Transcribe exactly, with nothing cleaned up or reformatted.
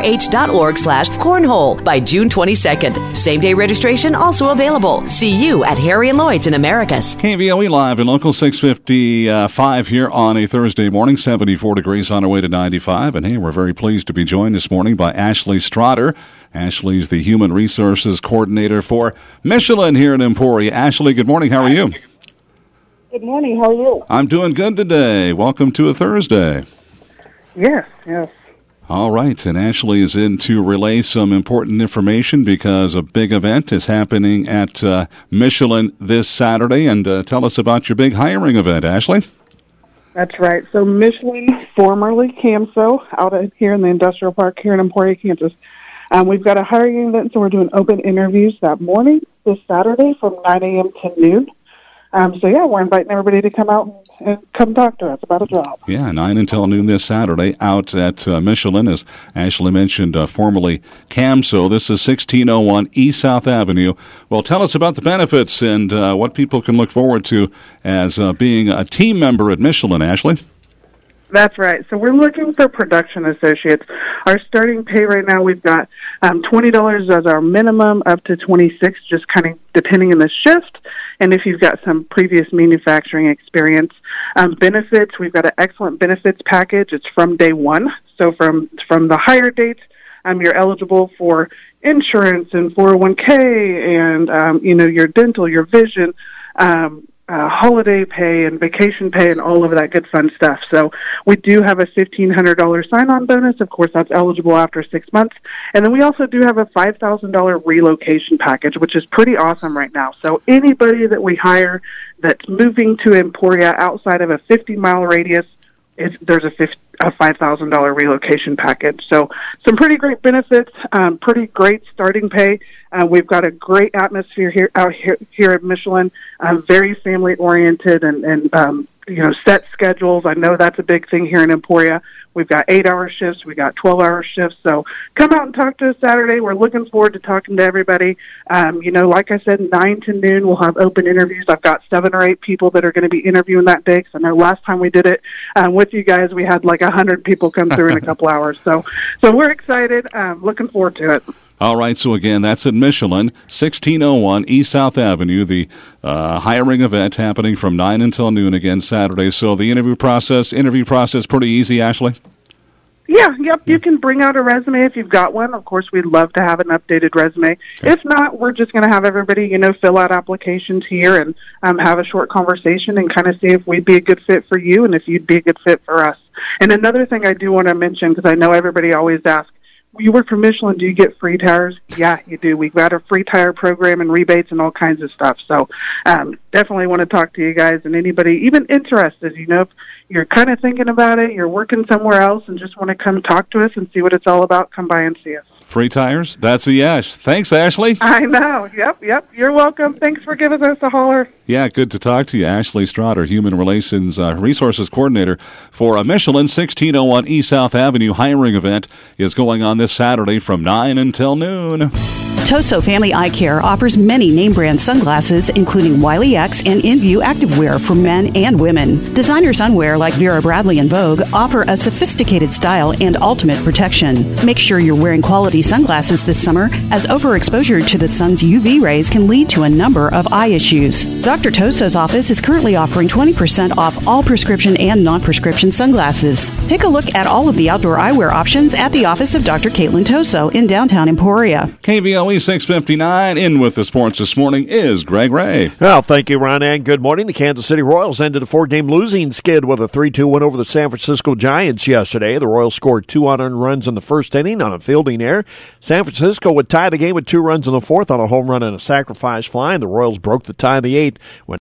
rh.org slash cornhole by June twenty-second. Same-day registration also available. See you at Harry and Lloyd's in Americus. K V O E live in Local six fifty-five here on a Thursday morning, seventy-four degrees on our way to ninety-five. And hey, we're very pleased to be joined this morning by Ashley Strotter. Ashley's the Human Resources Coordinator for Michelin here in Emporia. Ashley, good morning. How are you? Good morning. How are you? I'm doing good today. Welcome to a Thursday. Yes, yes. All right, and Ashley is in to relay some important information because a big event is happening at uh, Michelin this Saturday. And uh, tell us about your big hiring event, Ashley. That's right. So Michelin, formerly CAMSO, out of here in the Industrial Park here in Emporia, Kansas. Um, we've got a hiring event, so we're doing open interviews that morning, this Saturday, from nine a.m. to noon. Um, so, yeah, we're inviting everybody to come out and, and come talk to us about a job. Yeah, nine until noon this Saturday out at uh, Michelin, as Ashley mentioned, uh, formerly CAMSO. This is sixteen oh one East South Avenue. Well, tell us about the benefits and uh, what people can look forward to as uh, being a team member at Michelin, Ashley. That's right. So we're looking for production associates. Our starting pay right now, we've got um, twenty dollars as our minimum, up to twenty-six dollars, just kind of depending on the shift. And if you've got some previous manufacturing experience. Um, benefits, we've got an excellent benefits package. It's from day one. So from from the hire date, um, you're eligible for insurance and four oh one k and, um, you know, your dental, your vision, um Uh, holiday pay and vacation pay and all of that good fun stuff. So we do have a fifteen hundred dollars sign-on bonus. Of course, that's eligible after six months. And then we also do have a five thousand dollars relocation package, which is pretty awesome right now. So anybody that we hire that's moving to Emporia outside of a fifty-mile radius, It's, there's a, fifty, a five thousand dollars relocation package. So some pretty great benefits, um, pretty great starting pay. Uh, we've got a great atmosphere here out here, here at Michelin, uh, very family-oriented and, and um, you know, set schedules. I know that's a big thing here in Emporia. We've got eight-hour shifts. We've got twelve-hour shifts. So come out and talk to us Saturday. We're looking forward to talking to everybody. Um, you know, like I said, nine to noon, we'll have open interviews. I've got seven or eight people that are going to be interviewing that day. Because I know last time we did it um, with you guys, we had like one hundred people come through in a couple hours. So so we're excited. Um, looking forward to it. All right, so again, that's at Michelin, sixteen oh one East South Avenue, the uh, hiring event happening from nine until noon again Saturday. So the interview process, interview process pretty easy, Ashley? Yeah, yep, you can bring out a resume if you've got one. Of course, we'd love to have an updated resume. Okay. If not, we're just going to have everybody, you know, fill out applications here and um, have a short conversation and kind of see if we'd be a good fit for you and if you'd be a good fit for us. And another thing I do want to mention, because I know everybody always asks, you work for Michelin, do you get free tires? Yeah, you do. We've got a free tire program and rebates and all kinds of stuff. So um, definitely want to talk to you guys and anybody even interested. You know, if you're kind of thinking about it, you're working somewhere else and just want to come talk to us and see what it's all about, come by and see us. Free tires? That's a yes. Thanks, Ashley. I know. Yep, yep. You're welcome. Thanks for giving us a holler. Yeah, good to talk to you. Ashley Strotter, Human Relations uh, Resources Coordinator for a Michelin sixteen oh one East South Avenue hiring event is going on this Saturday from nine until noon. Toso Family Eye Care offers many name-brand sunglasses, including Wiley X and InView Activewear for men and women. Designer sunwear like Vera Bradley and Vogue offer a sophisticated style and ultimate protection. Make sure you're wearing quality sunglasses this summer, as overexposure to the sun's U V rays can lead to a number of eye issues. Doctor Toso's office is currently offering twenty percent off all prescription and non-prescription sunglasses. Take a look at all of the outdoor eyewear options at the office of Doctor Caitlin Toso in downtown Emporia. K V O E six fifty-nine, in with the sports this morning is Greg Ray. Well, thank you, Ron, and good morning. The Kansas City Royals ended a four-game losing skid with a three two win over the San Francisco Giants yesterday. The Royals scored two unearned runs in the first inning on a fielding error. San Francisco would tie the game with two runs in the fourth on a home run and a sacrifice fly, and the Royals broke the tie in the eighth when